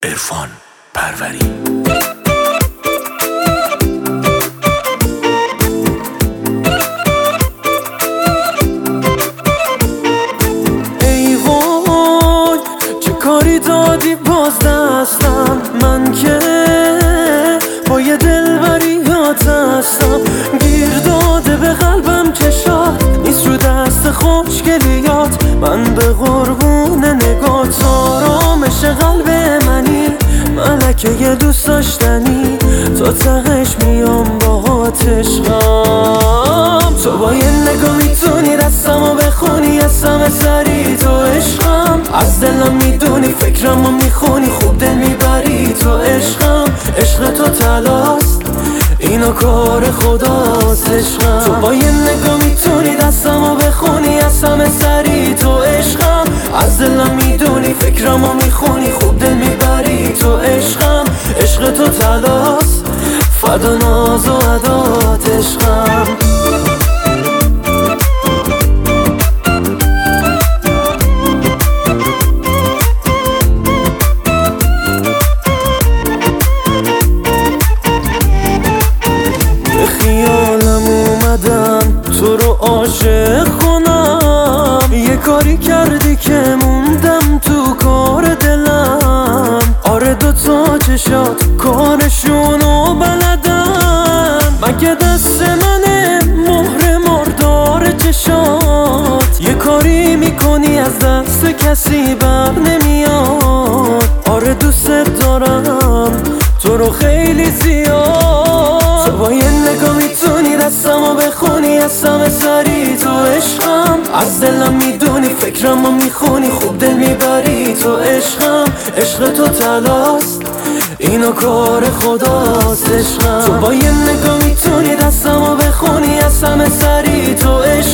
عرفان پروری. ای وای چه کاری دادی باز دستم، من که با یه دلبریات هستم. گیر داده به قلبم که شاد نیست رو دست خوشگلیات. من به قربون نگات آرامش قلب منی، ملکه یه دوست داشتنی. تا تهش میام باهات عشقم. تو با یه نگاه میتونی دستمو بخونی، اسم سری تو عشقم. از دلم میدونی فکرمو میخونی، خوب دل میبری تو عشقم. عشق تو تلاست اینو کار خداست عشقم. تو با یه نگاه میتونی دستمو بخونی، اسم سری تو عشقم. از دلم میدونی فکرمو میخونی، خوب دل میبری تو عشقم. عشق تو تلاست فدا ناز و عدات عشقم. به خیالم اومدم تو رو عاشق کنم، یه کاری کردی که موندم تو کار دلم. آره دوتا چشات کارشونو بلدن، مگه دست منه مهر مردار چشات. یه کاری میکنی از دست کسی بر نمیاد. آره دوست دارم تو رو خیلی زیاد. تو با یه نگاه میتونی دستمو بخونی، اسم سری تو عشقم. از دلم میدونی فکرمو میخونی، خوب دل میبری تو عشقم. عشق تو تلاست اینو کار خداست عشقم. تو با یه نگاه میتونی دستمو بخونی، اسم سری تو عشقم.